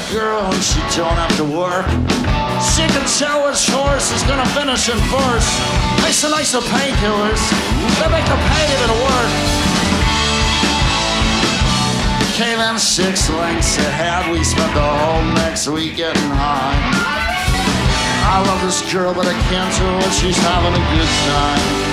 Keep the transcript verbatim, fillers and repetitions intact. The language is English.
girl and she don't have to work. She can tell which horse is gonna finish in first. Nice and nice of painkillers, they make the pain even work. Came in six lengths ahead, we spent the whole next week getting high. I love this girl, but I can't tell her she's having a good time.